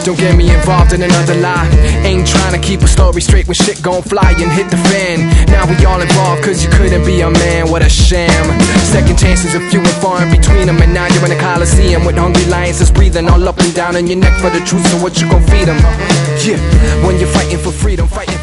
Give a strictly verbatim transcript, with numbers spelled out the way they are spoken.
Don't get me involved in another lie. Ain't trying to keep a story straight when shit gon' fly and hit the fan. Now we all involved cause you couldn't be a man, what a sham. Second chances are few and far in between them, and now you're in a coliseum with hungry lions that's breathing all up and down on your neck for the truth, so what you gon' feed them? Yeah, when you're fighting for freedom, fighting